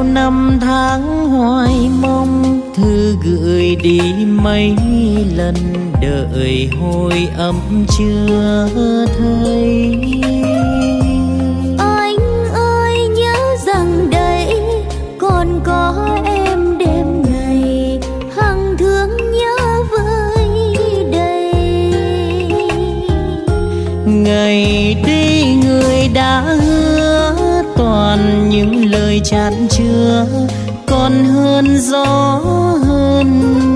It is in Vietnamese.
năm tháng hoài mong, thư gửi đi mấy lần đợi hồi âm chưa thấy. Anh ơi nhớ rằng đây còn có em đêm ngày, hằng thương nhớ với đầy. Ngày đi người đã hứa toàn những lời chan chứa, còn hơn gió hơn